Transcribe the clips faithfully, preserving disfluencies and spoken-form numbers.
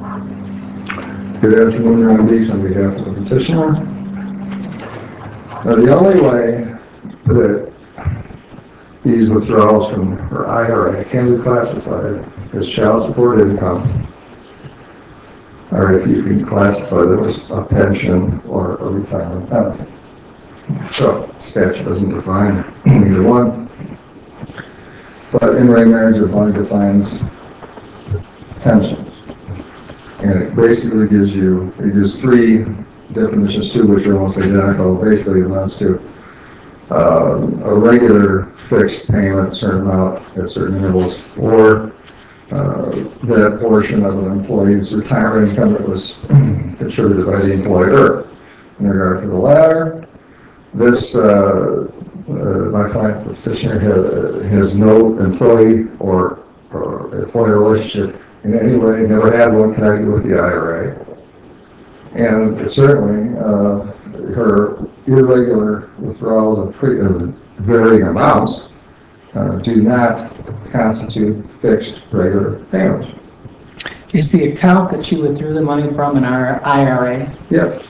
Good afternoon, Ron Dees on behalf of the petitioner. Now, the only way that these withdrawals from her I R A can be classified as child support income, or if you can classify them as a pension or a retirement benefit. So, statute doesn't define either one. But in re marriage of one defines pensions. And it basically gives you, it gives three definitions, two which are almost identical. Basically amounts to uh, a regular fixed payment, certain amount at certain intervals, or uh, that portion of an employee's retirement income that was contributed by the employer. In regard to the latter, this, uh, uh, my client, the petitioner, has, has no employee or, or employer relationship in any way, never had one connected with the I R A. And certainly, uh, her irregular withdrawals of, pre, of varying amounts uh, do not constitute fixed regular payments. Is the account that she withdrew the money from an I R A? Yes.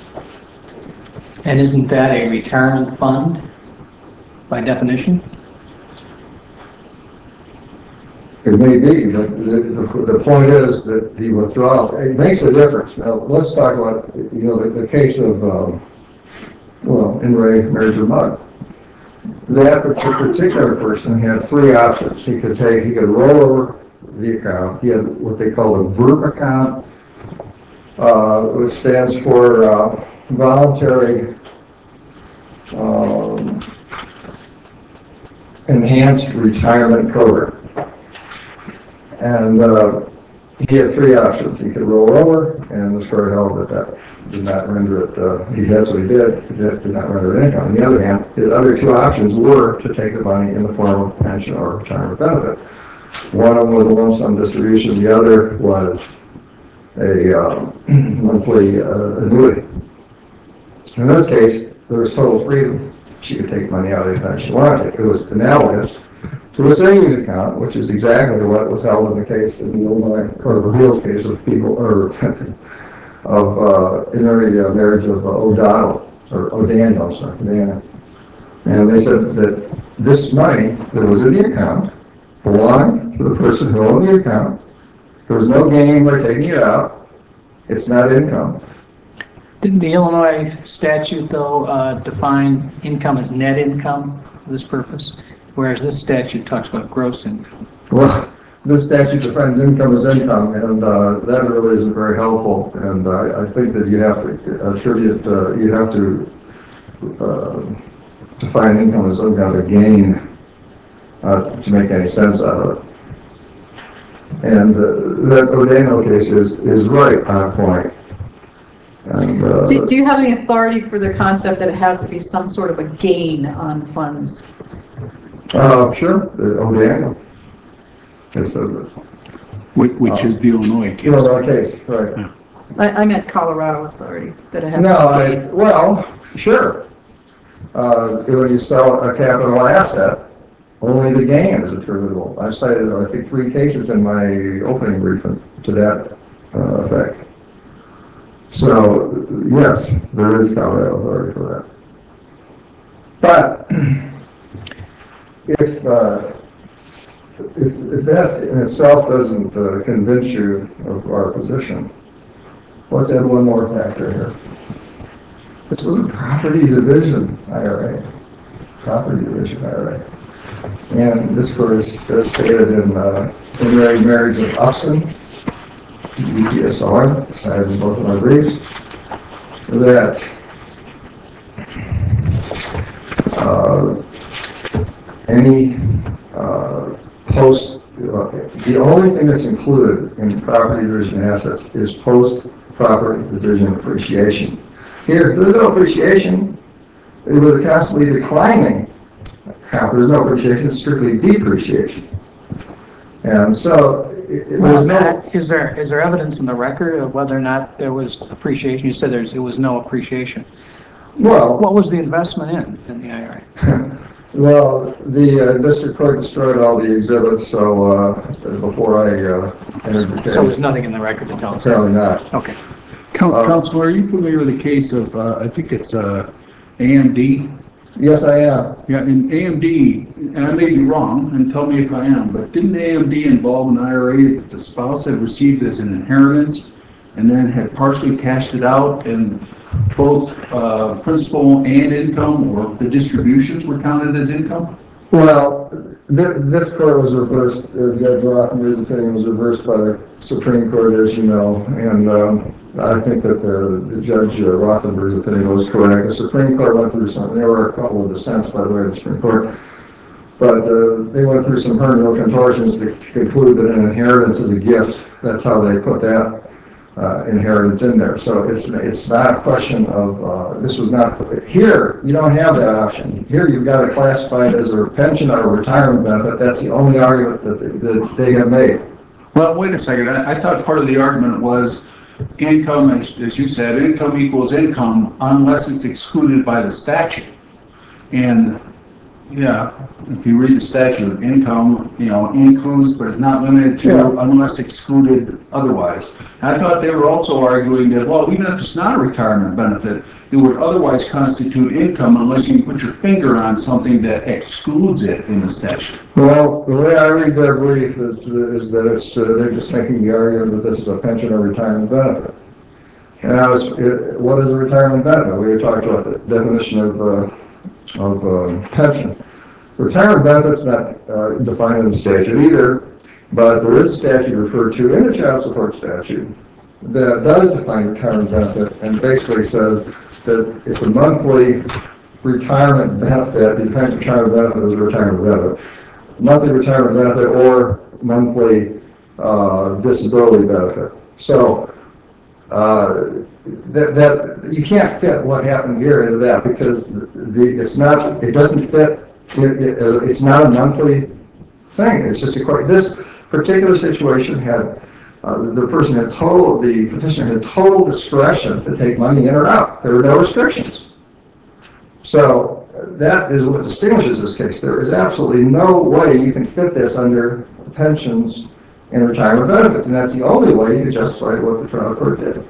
And isn't that a retirement fund by definition? It may be, but the, the, the point is that the withdrawals, it makes a difference. Now, let's talk about, you know, the, the case of, um, well, in re marriage of mud. That particular person had three options. He could take, he could roll over the account. He had what they call a V R P account, uh, which stands for uh, Voluntary um, Enhanced Retirement Program. And uh, he had three options. He could roll over, and the court held that that did not render it, uh, he that's what he did, it did not render it income. On the other hand, the other two options were to take the money in the form of pension or retirement benefit. One of them was a lump sum distribution, the other was a uh, monthly uh, annuity. In this case, there was total freedom. She could take money out anytime she wanted. It was analogous to a savings account, which is exactly what was held in the case in the Illinois Court of Appeals case of people, or of uh, in the uh, marriage of uh, O'Donnell, or O'Daniel, sorry, O'Daniel. And they said that this money that was in the account belonged to the person who owned the account. There was no gain by taking it out. It's not income. Didn't the Illinois statute, though, uh, define income as net income for this purpose? Whereas this statute talks about gross income. Well, this statute defines income as income, and uh, that really isn't very helpful. And uh, I think that you have to attribute, uh, you have to uh, define income as some kind of a gain uh, to make any sense out of it. And uh, that O'Daniel case is, is right on point. And, uh, do, do you have any authority for the concept that it has to be some sort of a gain on funds? Uh, sure, uh, O'Daniel. It says it. Which, which uh, is the Illinois case. Illinois case, right. Yeah. I, I meant Colorado authority, that it has no, to be. No, well, sure. Uh, when you sell a capital asset, only the gain is attributable. I've cited, I think, three cases in my opening briefing to that uh, effect. So, yes, there is Colorado authority for that. But, if, uh, if, if that in itself doesn't uh, convince you of our position, let's add one more factor here. This is a property division I R A. Property division I R A. And this was stated in uh, in the marriage of Upson, U P S R, cited in both of my briefs, that uh, any uh, post, uh, the only thing that's included in property division assets is post-property division appreciation. Here, there's no appreciation. It was constantly declining. There's no appreciation, it's strictly depreciation. And so, it, it well, was no... Is there, is there evidence in the record of whether or not there was appreciation? You said there's, it was no appreciation. Well... What was the investment in, in the I R A? Well, the uh, district court destroyed all the exhibits, so, uh, before I, uh, entered the case. So there's nothing in the record to tell us? Apparently not. Okay. Coun- Uh, Counselor, are you familiar with the case of, uh, I think it's, uh, A M D? Yes, I am. Yeah, in A M D, and I may be wrong, and tell me if I am, but didn't A M D involve an I R A that the spouse had received as an inheritance and then had partially cashed it out, and both uh, principal and income, or the distributions were counted as income? Well, th- this court was reversed, uh, Judge Rothenberg's opinion was reversed by the Supreme Court, as you know, and um, I think that the, the Judge uh, Rothenberg's opinion was correct. The Supreme Court went through some, there were a couple of dissents, by the way, of the Supreme Court, but uh, they went through some hermeneutical contortions to conclude that an inheritance is a gift. That's how they put that uh, inheritance in there. So it's it's not a question of, uh, this was not, here, you don't have that option. Here you've got to classify it as a pension or a retirement benefit. That's the only argument that they, that they have made. Well, wait a second, I, I thought part of the argument was income, as, as you said, income equals income unless it's excluded by the statute. And, yeah, if you read the statute, income, you know, includes but is not limited to Yeah. unless excluded otherwise. I thought they were also arguing that, well, even if it's not a retirement benefit, it would otherwise constitute income unless you put your finger on something that excludes it in the statute. Well, the way I read their brief is, is that it's, uh, they're just making the argument that this is a pension or retirement benefit. Now, it's, it, what is a retirement benefit? We were talking about the definition of, uh, of uh, pension. Retirement benefit's not uh, defined in the statute either, but there is a statute referred to in the child support statute that does define retirement benefit and basically says that it's a monthly retirement benefit, depends retirement benefit is a retirement benefit, monthly retirement benefit or monthly uh, disability benefit. So uh, that, that you can't fit what happened here into that because the, the it's not it doesn't fit. It, it, it's not a monthly thing. It's just a this particular situation had uh, the person had total the petitioner had total discretion to take money in or out. There were no restrictions. So that is what distinguishes this case. There is absolutely no way you can fit this under pensions and retirement benefits, and that's the only way you can justify what the trial court did.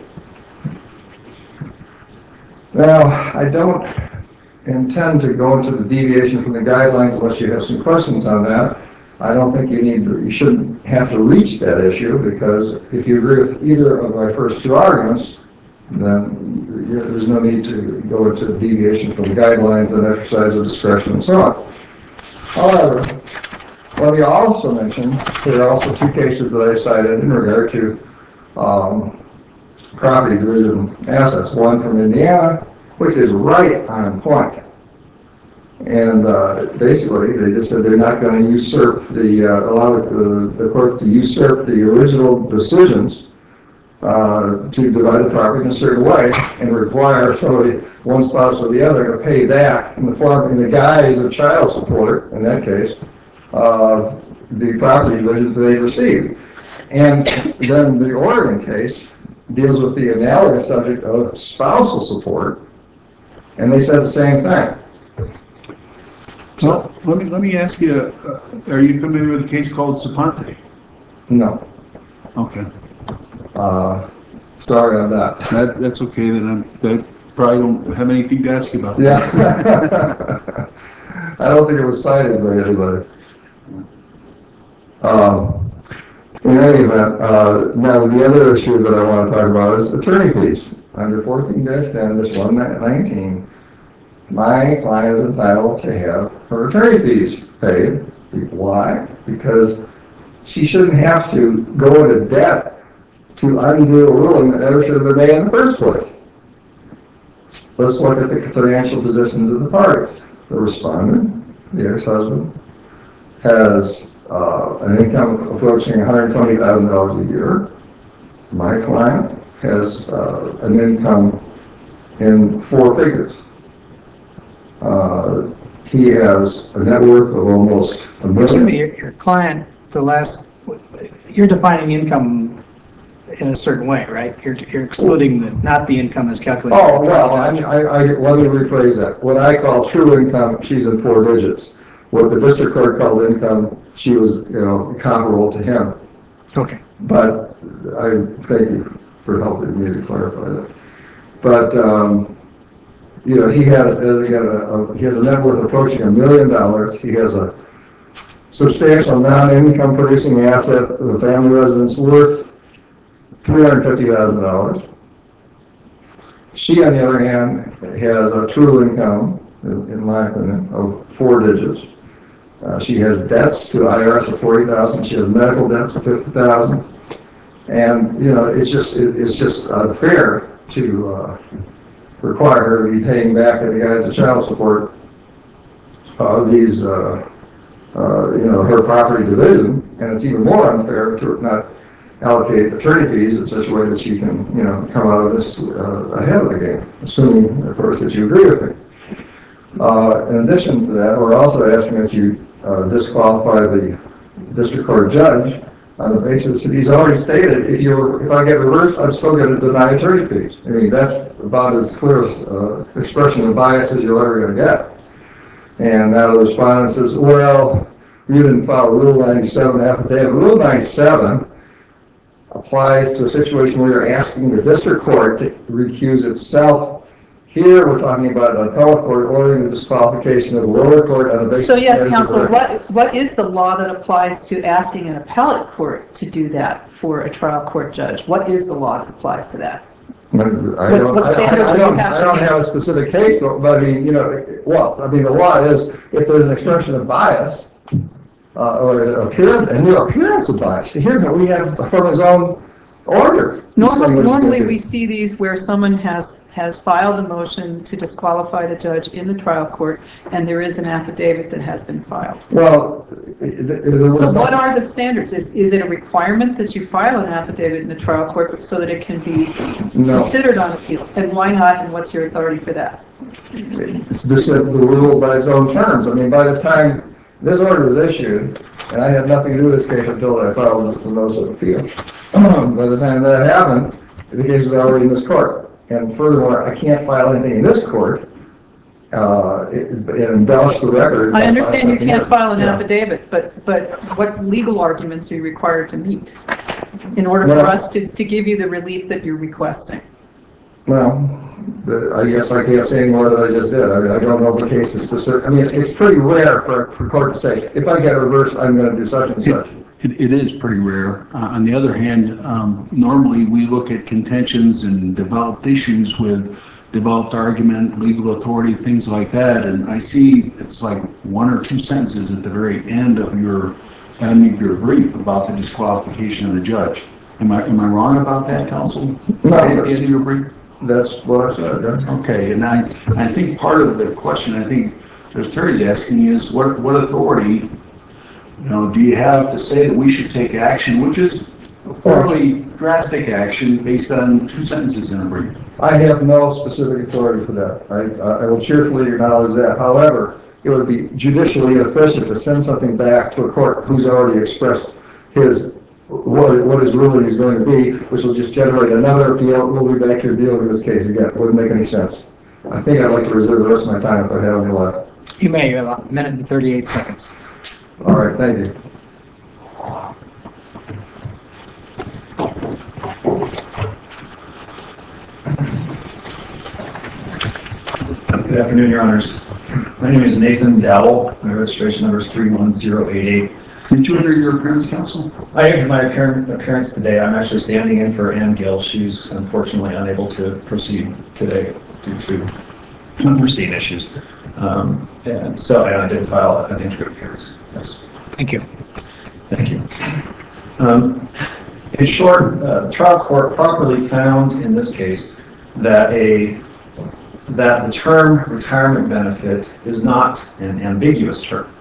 Now, I don't intend to go into the deviation from the guidelines unless you have some questions on that. I don't think you need to, you shouldn't have to reach that issue because if you agree with either of my first two arguments, then there's no need to go into deviation from the guidelines and exercise of discretion and so on. However, let me also mention there are also two cases that I cited in regard to um, property division assets. One from Indiana, which is right on point. And uh, basically, they just said they're not going to usurp the, uh, allow the, the court to usurp the original decisions uh, to divide the property in a certain way and require somebody, one spouse or the other, to pay back in the form, in the guise of child support, in that case, uh, the property divisions they received. And then the Oregon case deals with the analogous subject of spousal support, and they said the same thing. So let me let me ask you: uh, are you familiar with a case called Sapante? No. Okay, Uh, sorry on that. that that's okay. Then I'm that probably don't have anything to ask you about. Yeah. I don't think it was cited by anybody. Um, in any event, uh, now the other issue that I want to talk about is attorney fees. Under fourteen dash ten, this one nineteen, my client is entitled to have her attorney fees paid. Why? Because she shouldn't have to go into debt to undo a ruling that never should have been made in the first place. Let's look at the financial positions of the parties. The respondent, the ex-husband, has uh, an income approaching one hundred twenty thousand dollars a year. My client has uh, an income in four figures. Uh, he has a net worth of almost a Excuse me, million. your, your client, the last, you're defining income in a certain way, right? You're, you're excluding the, not the income as calculated. Oh, well, I, I, I, let me rephrase that. What I call true income, she's in four digits. What the district court called income, she was, you know, comparable to him. Okay. But I thank you for helping me to clarify that. But, um, you know, he has, he has a, a, he has a net worth approaching a million dollars. He has a substantial non-income producing asset of a family residence worth three hundred fifty thousand dollars. She, on the other hand, has a true income, in, in my opinion, of four digits. Uh, she has debts to the I R S of forty thousand dollars. She has medical debts of fifty thousand dollars. And, you know, it's just, it, it's just unfair to uh, require her to be paying back at the guise of child support uh, these, uh, uh, you know, her property division. And it's even more unfair to not allocate attorney fees in such a way that she can, you know, come out of this uh, ahead of the game, assuming, of course, that you agree with me. Uh, in addition to that, we're also asking that you uh, disqualify the district court judge on the basis that he's already stated, if you if I get reversed, I'm still going to deny attorney fees. I mean, that's about as clear as uh, expression of bias as you're ever going to get. And now the respondent says, well, you didn't file Rule ninety-seven affidavit. Rule ninety-seven applies to a situation where you're asking the district court to recuse itself. Here, we're talking about an appellate court ordering the disqualification of the lower court on the basis So yes, of counsel, record. what, what is the law that applies to asking an appellate court to do that for a trial court judge? What is the law that applies to that? I What's- don't, what I standard don't, I do you don't, have I to don't meet? have a specific case, but, but I mean, you know, well, I mean, the law is, if there's an expression of bias, uh, or an appearance, a new appearance of bias, here we have from his own order. he's saying Normally, what he's gonna normally do. we see these where someone has, has filed a motion to disqualify the judge in the trial court, and there is an affidavit that has been filed. Well, it- it- there was So no- what are the standards? Is, is it a requirement that you file an affidavit in the trial court so that it can be No. considered on appeal? And why not, and what's your authority for that? It's this, the rule by its own terms. I mean, by the time this order was issued, and I had nothing to do with this case until I filed the notice of appeal. By the time that happened, the case was already in this court. And furthermore, I can't file anything in this court, uh, and embellish the record. I understand you can't file an Yeah. affidavit, but, but what legal arguments are you required to meet in order for Well- us to, to give you the relief that you're requesting? Well, the- I guess I can't say any more than I just did. I mean, I don't know if the case is specific. I mean, it's pretty rare for, for court to say, if I get reversed, I'm going to do such and such. It, it is pretty rare. Uh, on the other hand, um, normally we look at contentions and developed issues with developed argument, legal authority, things like that. And I see it's like one or two sentences at the very end of your, end of your brief about the disqualification of the judge. Am I, am I wrong about that, counsel? No. At the end of your brief? That's what I said, yeah. Okay, and I, I think part of the question I think Judge Terry's asking is what, what authority, you know, do you have to say that we should take action, which is a fairly drastic action based on two sentences in a brief? I have no specific authority for that. I, I will cheerfully acknowledge that. However, it would be judicially inefficient to send something back to a court who's already expressed his, what, what his ruling is going to be, which will just generate another appeal. We'll be back here dealing with this case again. It wouldn't make any sense. I think I'd like to reserve the rest of my time if I have any left. You may, you have a minute and thirty-eight seconds. All right, thank you. Good afternoon, Your Honors. My name is Nathan Dowell. My registration number is three one zero eight eight. Did you enter your appearance, counsel? I entered my appearance appearance today. I'm actually standing in for Ann Gill. She's unfortunately unable to proceed today due to unforeseen issues. Um, and so I did file an entry of appearance. Yes. Thank you. Thank you. Um, in short, uh, the trial court properly found in this case that a that the term retirement benefit is not an ambiguous term.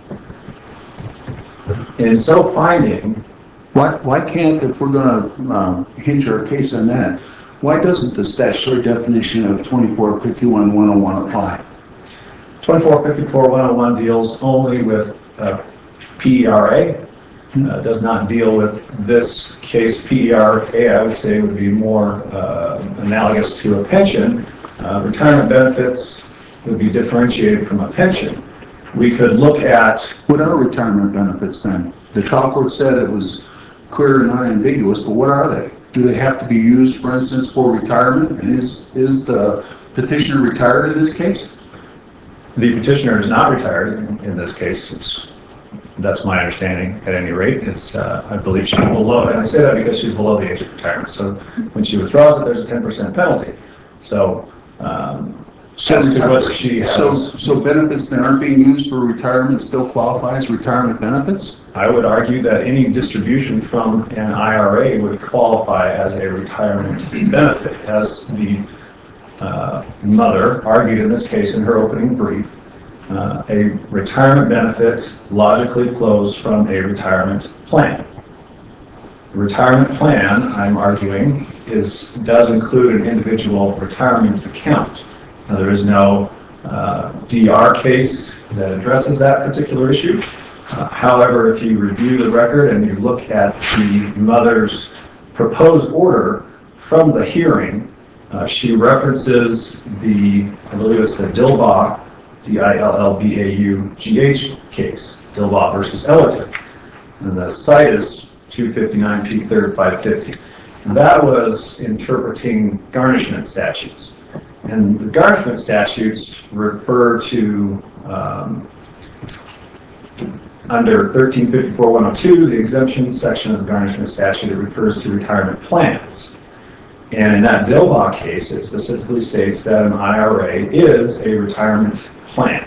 In so finding, Why, why can't, if we're going to um, hinge our case on that, why doesn't the statutory definition of twenty-four fifty-one one oh one apply? twenty-four fifty-four one oh one deals only with uh, P E R A, uh, does not deal with this case. P E R A, I would say, would be more uh, analogous to a pension. Uh, retirement benefits would be differentiated from a pension. We could look at... What are retirement benefits then? The trial court said it was clear and unambiguous, but what are they? Do they have to be used, for instance, for retirement? And is, is the petitioner retired in this case? The petitioner is not retired in, in this case. It's, that's my understanding at any rate. It's, uh, I believe she's below, and I say that because she's below the age of retirement. So when she withdraws it, there's a ten percent penalty. So, um, So, as to what she has, so, so benefits that aren't being used for retirement still qualify as retirement benefits? I would argue that any distribution from an I R A would qualify as a retirement benefit, as the uh, mother argued in this case in her opening brief. Uh, a retirement benefit logically flows from a retirement plan. The retirement plan, I'm arguing, is does include an individual retirement account. Now, there is no uh, D R case that addresses that particular issue. Uh, however, if you review the record and you look at the mother's proposed order from the hearing, uh, she references the, I believe it's the Dilbaugh, D I L L B A U G H case, Dilbaugh versus Ellerton. And the site is two fifty-nine P third five fifty. And that was interpreting garnishment statutes. And the garnishment statutes refer to, um, under thirteen fifty-four one oh two, the exemption section of the garnishment statute, it refers to retirement plans. And in that Dilbaugh case, it specifically states that an I R A is a retirement plan.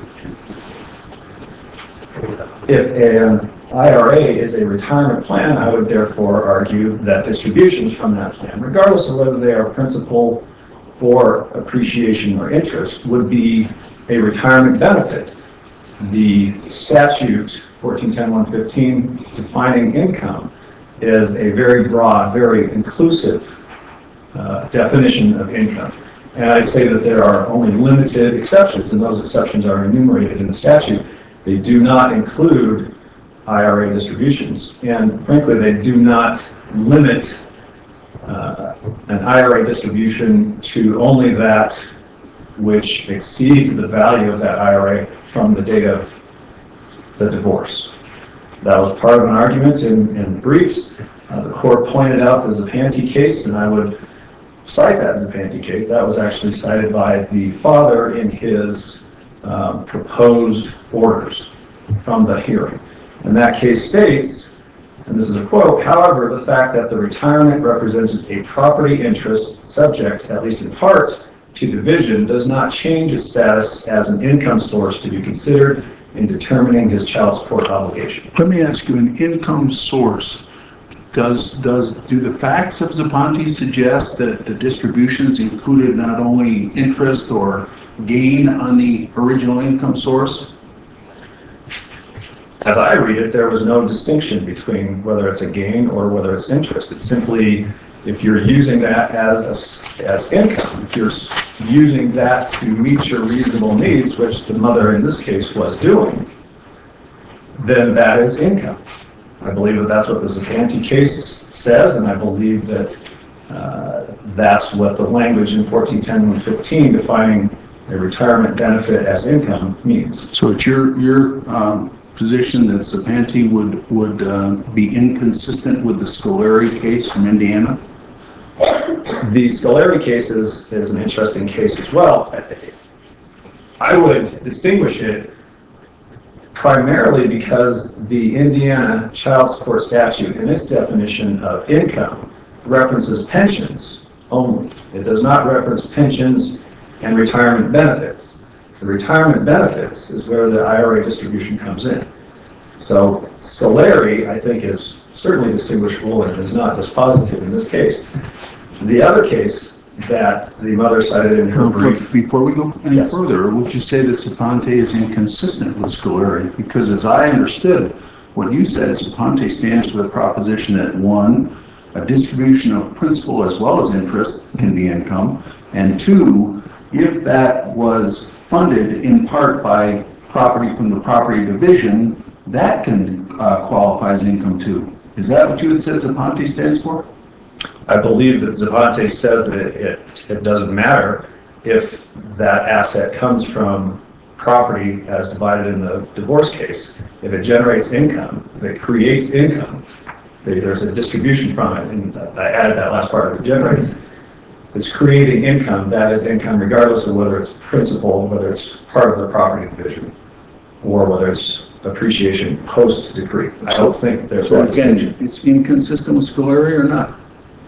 If an I R A is a retirement plan, I would therefore argue that distributions from that plan, regardless of whether they are principal or appreciation or interest, would be a retirement benefit. The statute fourteen ten one fifteen defining income is a very broad, very inclusive uh, definition of income. And I'd say that there are only limited exceptions, and those exceptions are enumerated in the statute. They do not include I R A distributions, and frankly, they do not limit uh, an I R A distribution to only that which exceeds the value of that I R A from the date of the divorce. That was part of an argument in, in briefs. Uh, the court pointed out there's a Panty case, and I would cite that as a Panty case. That was actually cited by the father in his um, proposed orders from the hearing. And that case states, and this is a quote, however, the fact that the retirement represents a property interest subject, at least in part, to division does not change its status as an income source to be considered in determining his child support obligation. Let me ask you, an income source, does, does, do the facts of Zaponte suggest that the distributions included not only interest or gain on the original income source? As I read it, there was no distinction between whether it's a gain or whether it's interest. It's simply, if you're using that as a, as income, if you're using that to meet your reasonable needs, which the mother in this case was doing, then that is income. I believe that that's what the Zaponte case says, and I believe that uh, that's what the language in fourteen ten one fifteen defining a retirement benefit as income means. So it's your, your um, position that Zaponte would, would uh, be inconsistent with the Scolari case from Indiana? The Scolari case is, is an interesting case as well. I would distinguish it primarily because the Indiana child support statute in its definition of income references pensions only. It does not reference pensions and retirement benefits. The retirement benefits is where the I R A distribution comes in. So Scolari, I think, is certainly distinguishable and is not dispositive in this case. The other case that the mother cited in her No, brief... Before we go any Yes. further, would you say that Zaponte is inconsistent with Scolari? Because as I understood what you said, Zaponte stands for the proposition that one, a distribution of principal as well as interest can be income, and two, if that was funded in part by property from the property division, that can uh, qualify as income too. Is that what you had said Zapante stands for? I believe that Zapante says that it, it, it doesn't matter if that asset comes from property as divided in the divorce case. If it generates income, if it creates income, there's a distribution from it, and I added that last part, if it generates, if it's creating income, that is income regardless of whether it's principal, whether it's part of the property division, or whether it's appreciation post-decree. I don't think there's So that distinction. again, it's inconsistent with Scolari or not?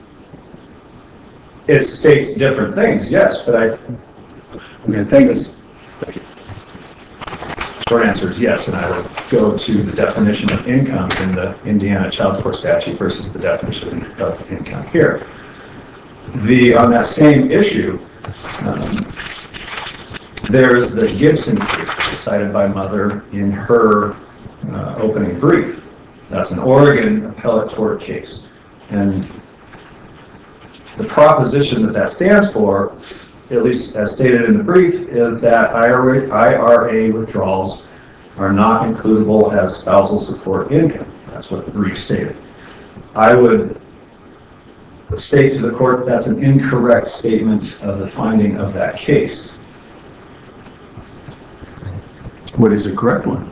It states different things, yes, but I, Okay, thank you. Thank you. Short answer is yes, and I would go to the definition of income in the Indiana Child Support Statute versus the definition of income here. The, on that same issue, um, there's the Gibson case cited by Mother in her uh, opening brief. That's an Oregon appellate court case. And the proposition that that stands for, at least as stated in the brief, is that I R A withdrawals are not includable as spousal support income. That's what the brief stated. I would state to the court that's an incorrect statement of the finding of that case. What is the correct one?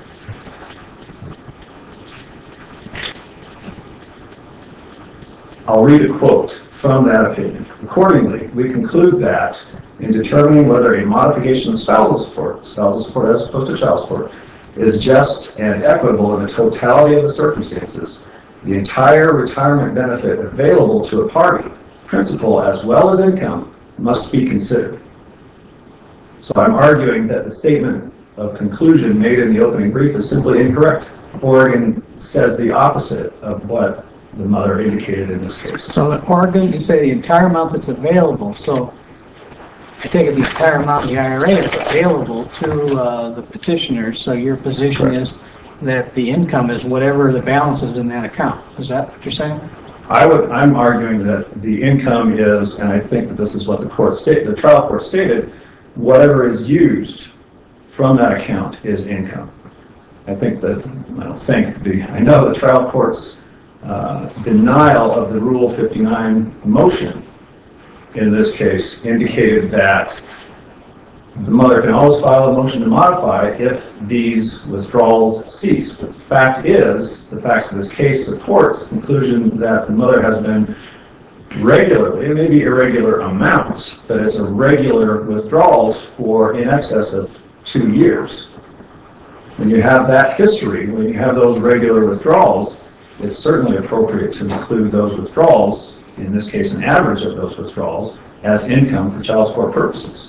I'll read a quote from that opinion. Accordingly, we conclude that in determining whether a modification of spousal support, spousal support as opposed to child support, is just and equitable in the totality of the circumstances, the entire retirement benefit available to a party, principal as well as income, must be considered. So I'm arguing that the statement of conclusion made in the opening brief is simply incorrect. Oregon says the opposite of what the Mother indicated in this case. So in Oregon, you say the entire amount that's available, so I take it the entire amount of the I R A is available to uh, the petitioners, so your position Correct. is that the income is whatever the balance is in that account. Is that what you're saying? I would, I'm arguing that the income is, and I think that this is what the court stated, the trial court stated, whatever is used from that account is income. I think that, I don't think, the, I know the trial court's uh, denial of the Rule fifty-nine motion in this case indicated that the Mother can always file a motion to modify if these withdrawals cease. But the fact is, the facts of this case support the conclusion that the Mother has been regularly, it may be irregular amounts, but it's a regular withdrawals for in excess of two years. When you have that history, when you have those regular withdrawals, it's certainly appropriate to include those withdrawals, in this case an average of those withdrawals, as income for child support purposes.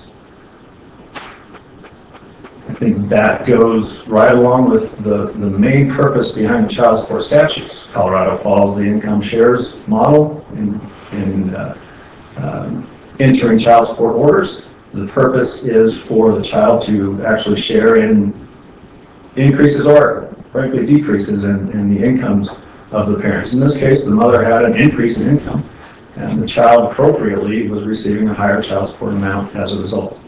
I think that goes right along with the, the main purpose behind the child support statutes. Colorado follows the income shares model in, in uh, um, entering child support orders. The purpose is for the child to actually share in increases or, frankly, decreases in, in the incomes of the parents. In this case, the mother had an increase in income, and the child appropriately was receiving a higher child support amount as a result.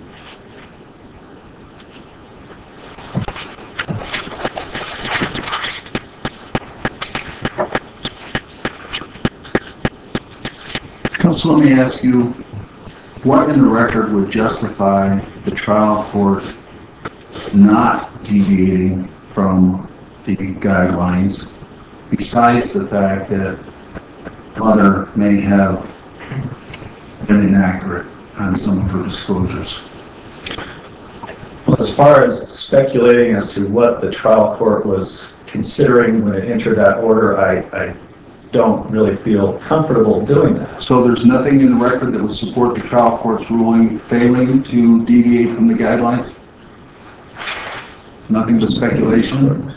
Counsel, let me ask you, what in the record would justify the trial court not deviating from the guidelines, besides the fact that mother may have been inaccurate on some of her disclosures? Well, as far as speculating as to what the trial court was considering when it entered that order, I, I don't really feel comfortable doing that. So there's nothing in the record that would support the trial court's ruling failing to deviate from the guidelines? Nothing but speculation?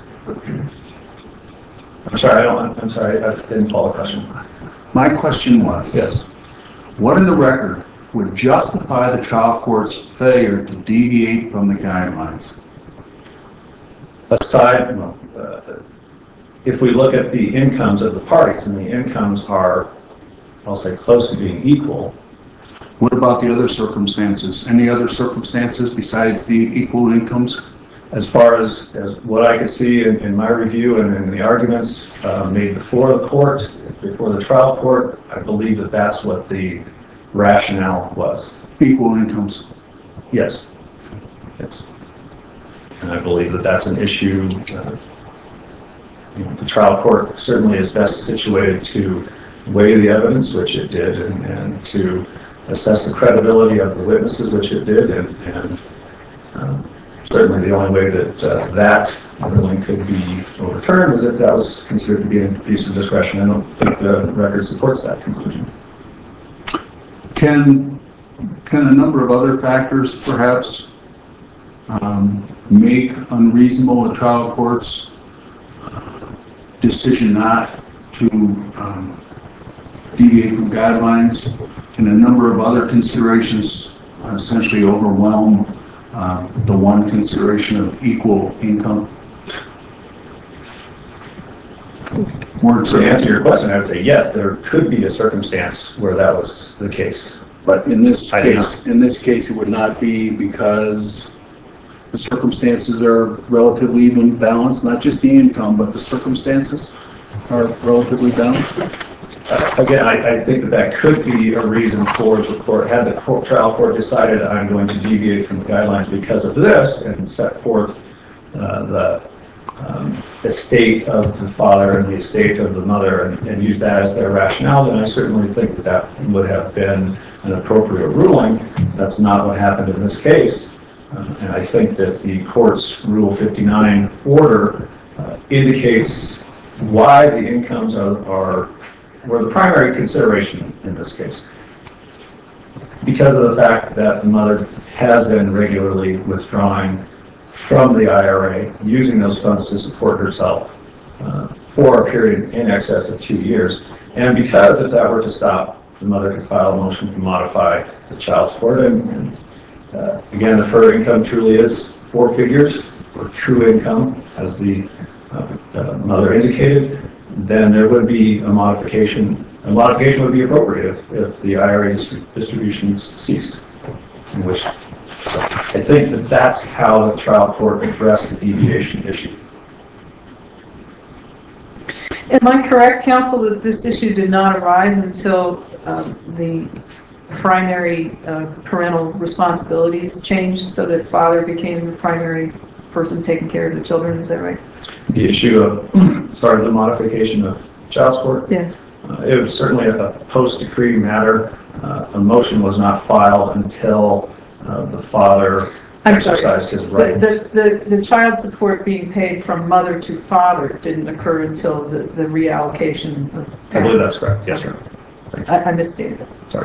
I'm sorry, I don't, I'm sorry, I didn't follow the question. My question was, Yes. what in the record would justify the trial court's failure to deviate from the guidelines? Aside, well, uh, if we look at the incomes of the parties, and the incomes are, I'll say, close to being equal. What about the other circumstances? Any other circumstances besides the equal incomes? as far as, as what I could see in, in my review and in the arguments uh, made before the court, before the trial court, I believe that that's what the rationale was. Equal incomes. Yes. Yes. And I believe that that's an issue. Uh, you know, the trial court certainly is best situated to weigh the evidence, which it did, and, and to assess the credibility of the witnesses, which it did, and, and um, certainly the only way that uh, that ruling could be overturned was if that was considered to be an abuse of discretion. I don't think the record supports that conclusion. Can, can a number of other factors perhaps um, make unreasonable a trial court's decision not to um, deviate from guidelines? Can a number of other considerations uh, essentially overwhelm uh, the one consideration of equal income? Or To answer your question, I would say yes, there could be a circumstance where that was the case. But in this I do case, in this case, it would not be because the circumstances are relatively even balanced, not just the income, but the circumstances are relatively balanced? Uh, Again, I, I think that that could be a reason for the court, had the court, trial court decided I'm going to deviate from the guidelines because of this and set forth uh, the um, estate of the father and the estate of the mother and, and use that as their rationale, then I certainly think that that would have been an appropriate ruling. That's not what happened in this case. Uh, and I think that the court's Rule fifty-nine order uh, indicates why the incomes are, are were the primary consideration in this case. Because of the fact that the mother has been regularly withdrawing from the I R A, using those funds to support herself uh, for a period in excess of two years. And because if that were to stop, the mother could file a motion to modify the child support. And, and uh, again, if her income truly is four figures, or true income, as the uh, uh, mother indicated, then there would be a modification. A modification would be appropriate if, if the I R A distributions ceased, in which I think that that's how the trial court addressed the deviation issue. Am I correct, counsel, that this issue did not arise until um, the primary uh, parental responsibilities changed so that father became the primary person taking care of the children? Is that right? The issue of, sorry, the modification of child support? Yes. Uh, it was certainly a post-decree matter. Uh, a motion was not filed until uh, the father I'm sorry. exercised his right. The, the, the, the child support being paid from mother to father didn't occur until the, the reallocation of I believe that's correct. Yes, sir. I, I misstated. Sorry.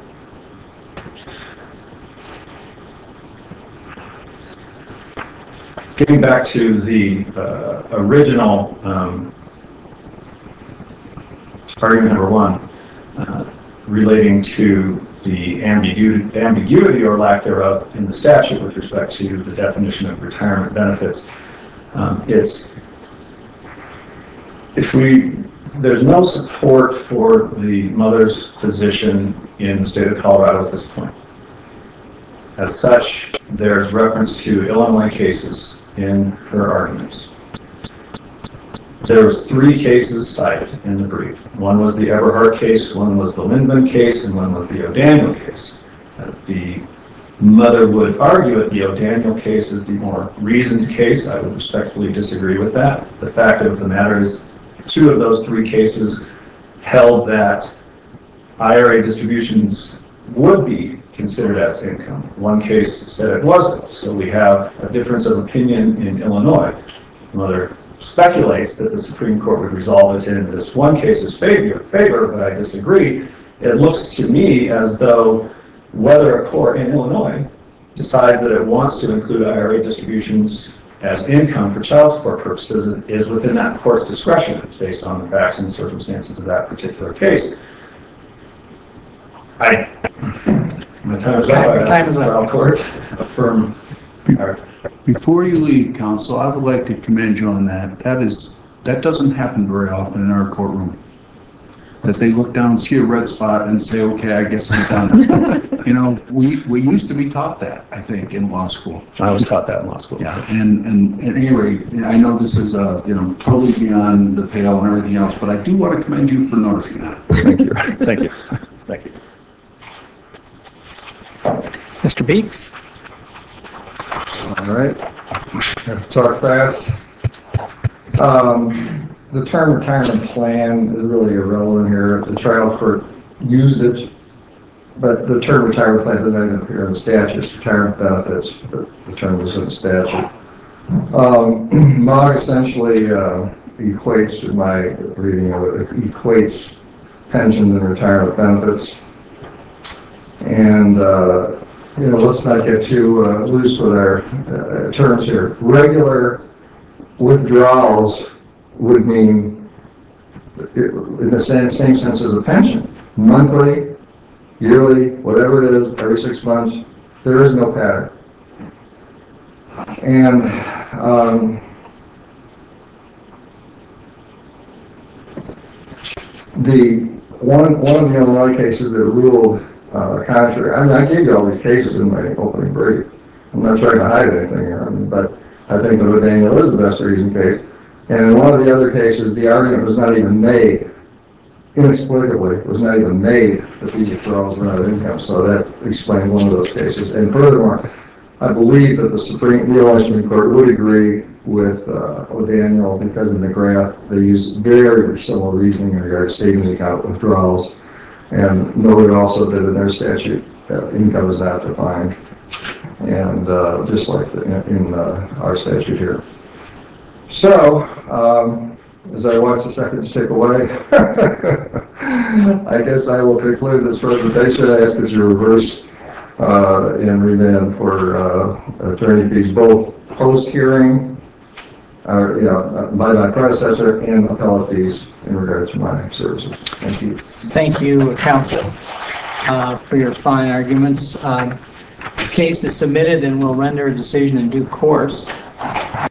Getting back to the uh, original um, argument number one, uh, relating to the ambiguity, ambiguity or lack thereof in the statute with respect to the definition of retirement benefits. Um, it's, if we, there's no support for the mother's position in the state of Colorado at this point. As such, there's reference to Illinois cases in her arguments. There was three cases cited in the brief. One was the Everhart case, one was the Lindman case, and one was the O'Daniel case. Uh, the mother would argue that the O'Daniel case is the more reasoned case. I would respectfully disagree with that. The fact of the matter is, two of those three cases held that I R A distributions would be considered as income. One case said it wasn't, so we have a difference of opinion in Illinois. The mother speculates that the Supreme Court would resolve it in this one case's favor, favor, but I disagree. It looks to me as though whether a court in Illinois decides that it wants to include I R A distributions as income for child support purposes is within that court's discretion. It's based on the facts and circumstances of that particular case. I, my time is up. I ask the trial court affirm. Our, Before you leave, counsel, I would like to commend you on that. That is, that doesn't happen very often in our courtroom. as they look down, see a red spot and say, okay, I guess I'm done. You know, we, we used to be taught that, I think, in law school. I was taught that in law school. Yeah, and, and at any rate, I know this is, uh, you know, totally beyond the pale and everything else, but I do want to commend you for noticing that. Thank you, thank you, thank you. Mister Beeks? All right. Have to talk fast. Um, the term retirement plan is really irrelevant here. The trial court used it, but the term retirement plan doesn't even appear in the statute. It's retirement benefits, but the term is in the statute. Um, M O G essentially uh, equates, in my reading of it, it equates pensions and retirement benefits. And, uh, you know, let's not get too uh, loose with our uh, terms here. Regular withdrawals would mean, it, in the same, same sense as a pension, monthly, yearly, whatever it is, every six months, there is no pattern. And um, the one, one of the Illinois cases that ruled uh, contrary, I mean, I gave you all these cases in my opening brief. I'm not trying to hide anything here, I mean, but I think that Daniel is the best reason case. And in one of the other cases, the argument was not even made, inexplicably, it was not even made that these withdrawals were not income. So that explained one of those cases. And furthermore, I believe that the Supreme, the Illinois Supreme Court would agree with uh, O'Daniel because in McGrath they use very similar reasoning in regard to savings account withdrawals, and noted also that in their statute uh, income is not defined, and uh, just like the, in, in uh, our statute here. So, um, as I watch the seconds tick away, I guess I will conclude this presentation. I ask that you reverse uh, and remand for uh, attorney fees, both post-hearing, uh, you know, by my predecessor, and appellate fees in regard to my services. Thank you. Thank you, counsel, uh, for your fine arguments. Um, the case is submitted and will render a decision in due course.